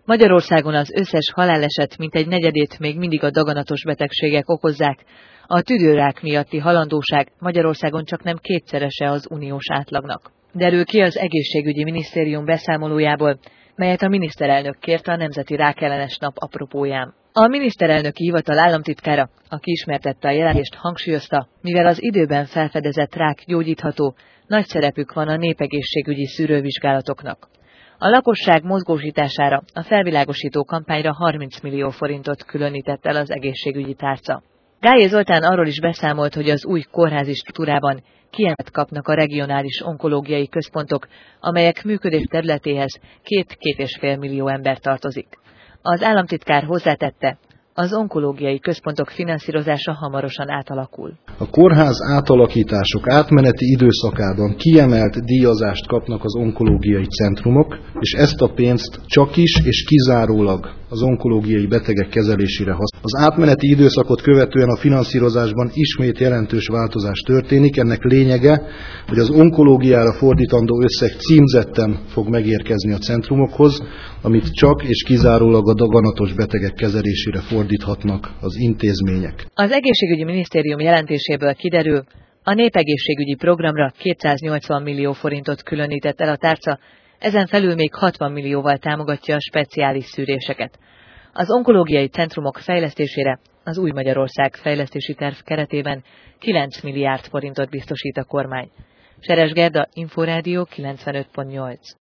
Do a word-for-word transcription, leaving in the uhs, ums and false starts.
Magyarországon az összes haláleset mintegy negyedét még mindig a daganatos betegségek okozzák. A tüdőrák miatti halandóság Magyarországon csaknem kétszerese az uniós átlagnak. Derül ki az Egészségügyi Minisztérium beszámolójából, melyet a miniszterelnök kért a Nemzeti Rákellenes Nap apropóján. A miniszterelnöki hivatal államtitkára, aki ismertette a jelentést, hangsúlyozta, mivel az időben felfedezett rák gyógyítható, nagy szerepük van a népegészségügyi szűrővizsgálatoknak. A lakosság mozgósítására, a felvilágosító kampányra harminc millió forintot különített el az egészségügyi tárca. Gályé Zoltán arról is beszámolt, hogy az új kórházi struktúrában kiemelt kapnak a regionális onkológiai központok, amelyek működés területéhez két-két és fél millió ember tartozik. Az államtitkár hozzátette, az onkológiai központok finanszírozása hamarosan átalakul. A kórház átalakítások átmeneti időszakában kiemelt díjazást kapnak az onkológiai centrumok, és ezt a pénzt csak is és kizárólag az onkológiai betegek kezelésére használják. Az átmeneti időszakot követően a finanszírozásban ismét jelentős változás történik. Ennek lényege, hogy az onkológiára fordítandó összeg címzetten fog megérkezni a centrumokhoz, amit csak és kizárólag a daganatos betegek kezelésére fordíthatnak az intézmények. Az Egészségügyi Minisztérium jelentéséből kiderül, a népegészségügyi programra kétszáznyolcvan millió forintot különített el a tárca, ezen felül még hatvan millióval támogatja a speciális szűréseket. Az onkológiai centrumok fejlesztésére az Új Magyarország fejlesztési terv keretében kilenc milliárd forintot biztosít a kormány. Seres Gerda, Inforádió kilencvenöt pont nyolc.